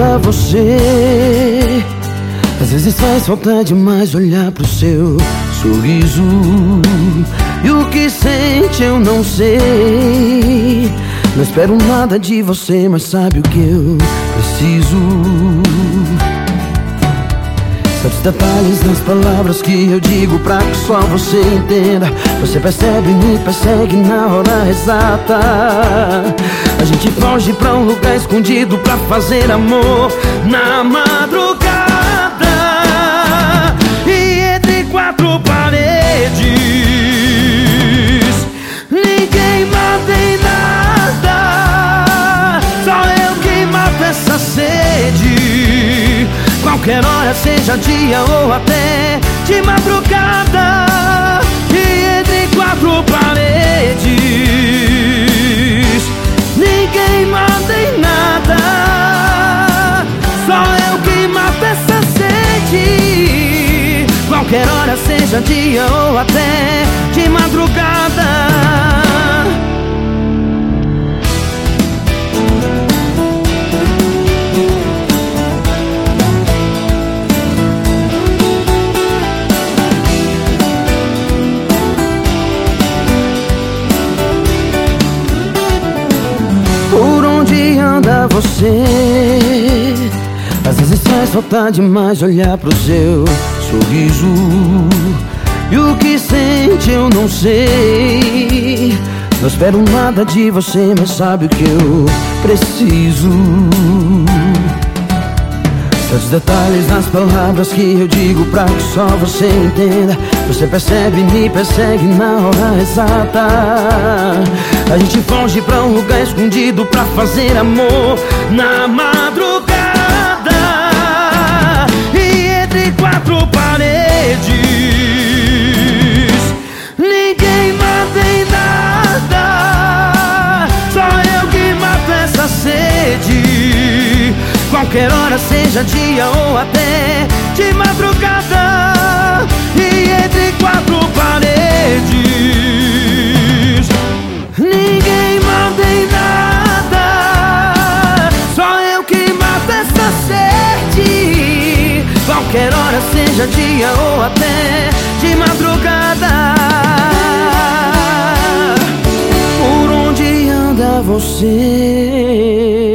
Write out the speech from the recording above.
anda você? Às vezes faz falta demais olhar pro seu sorriso. E o que sente eu não sei. Não espero nada de você, mas sabe o que eu preciso. Sabe os detalhes nas palavras que eu digo pra que só você entenda. Você percebe e me persegue na hora exata. A gente foge pra um lugar escondido pra fazer amor na madrugada. E entre quatro paredes ninguém mata em nada. Só eu que mato essa sede. Qualquer hora, seja dia ou até de madrugada. E entre quatro paredes ninguém manda em nada. Só eu que mato essa sede. Qualquer hora, seja dia ou até de madrugada. Por onde anda você? Às vezes faz falta demais olhar pro seu sorriso. E o que sente eu não sei. Não espero nada de você, mas sabe o que eu preciso. Sabe os detalhes nas palavras que eu digo pra que só você entenda. Você percebe e me persegue na hora exata. A gente foge pra um lugar escondido pra fazer amor na madrugada. E entre quatro paredes ninguém mata em nada. Só eu que mato essa sede. Qualquer hora, seja dia ou até de madrugada. E entre quatro paredes ninguém manda em nada. Só eu que mato essa sede. Qualquer hora, seja dia ou até de madrugada. Por onde anda você?